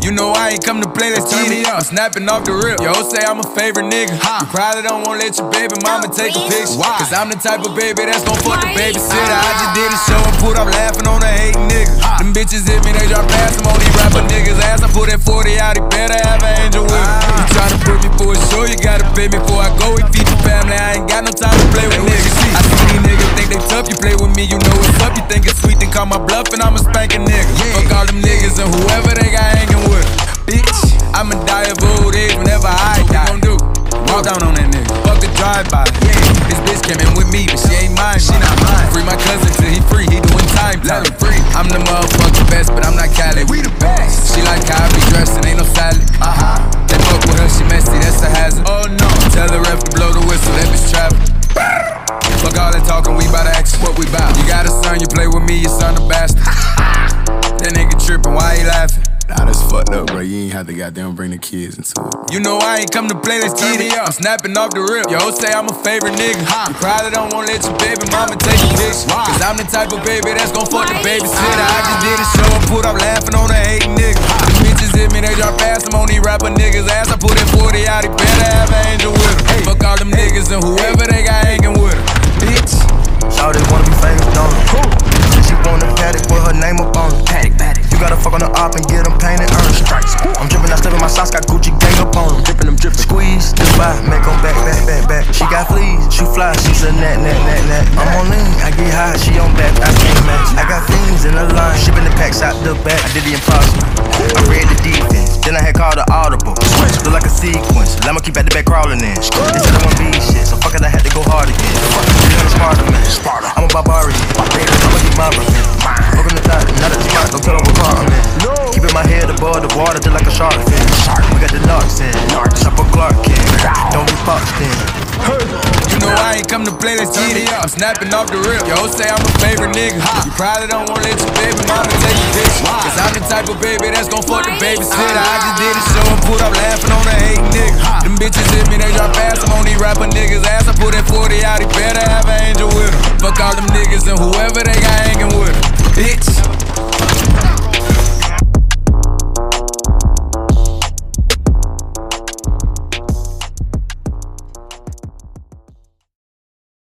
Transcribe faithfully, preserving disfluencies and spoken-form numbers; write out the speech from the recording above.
You know I ain't come to play, let's turn me up. I'm snapping off the rip. Yo, say I'm a favorite nigga. You probably don't wanna let your baby mama take a picture. Why? Cause I'm the type of baby that's gon' fuck the babysitter. I just did a show and put up laughing on the hating niggas. Them bitches hit me, they drop past them on these rapper niggas' ass. I put that forty out, he better have an angel with him. You tryna put me for a show, you gotta pay me before I go. We feed your family, I ain't got no time to play with niggas. I see these niggas think they tough, you play with me, you know what's up. You think it's sweet, then call my bluff and I'm a spanking nigga. Fuck all them niggas and whoever they got hanging with. Bitch, I'ma die of old age whenever I die. What you gon' do? Walk down on that nigga. Fuck a drive-by. Yeah, this bitch came in with me, but she ain't mine. She not mine. Free my cousin till he free. He doing time. Let him free. I'm the motherfucking best, but I'm not Cali. We the best. She like how I be dressed and ain't no salad. Uh huh. They fuck with her, she messy. That's a hazard. Oh no. Tell the ref to blow the whistle. That bitch travel. Fuck all that talking. We bout to ask what we bout. You got a son, you play with me, your son a bastard. That nigga trippin'. Why he laughing? Nah, that's fucked up, bro. You ain't have to goddamn bring the kids into it. You know I ain't come to play, let's turn me up. I'm snapping off the rip. Yo, say I'm a favorite nigga. You probably don't wanna let your baby mama take a picture. Cause I'm the type of baby that's gon' fuck the babysitter. I just did a show and put up laughing on the hating nigga. Them bitches hit me, they drop past them on these rapper niggas' ass. I put that forty out, he better have an angel with him. Fuck all them niggas and whoever they got hanging with him. Bitch. Shawty wanna be famous, don't it? She want a paddock with her name up on it. Paddock, paddock. You gotta fuck on the op and get them painted, earn strikes. I'm drippin', I step in my socks, got Gucci gang up on them. Drippin', I'm drippin'. Squeeze, just buy, make them back, back, back, back. She got fleas, she fly, she's a nat, nat, nat, nat. I'm on lean, I get high, she on back, I can't match. I got fiends in the line, shipping the packs out the back. I did the impossible, I read the defense, then I had called the audible. Look like a sequence, I'ma keep at the back crawling in. They said I want be shit, so fuck it, I had to go hard again. three hundred Sparta, man. I'm a barbarian, I'ma keep my revenge. Fuck on the thought, not at the spot, don't tell them what car I'm in. Keeping my head above the water just like a shark fin. We got the narcs in, Chopper Clark King. Don't be boxed in. You know I ain't come to play, let's turn me up. I'm snapping off the rip. Yo, say I'm a favorite nigga. You probably don't wanna let your baby mama take a picture. Cause I'm the type of baby that's gon' fuck the babysitter. I just did a show and put up laughing on the hating nigga.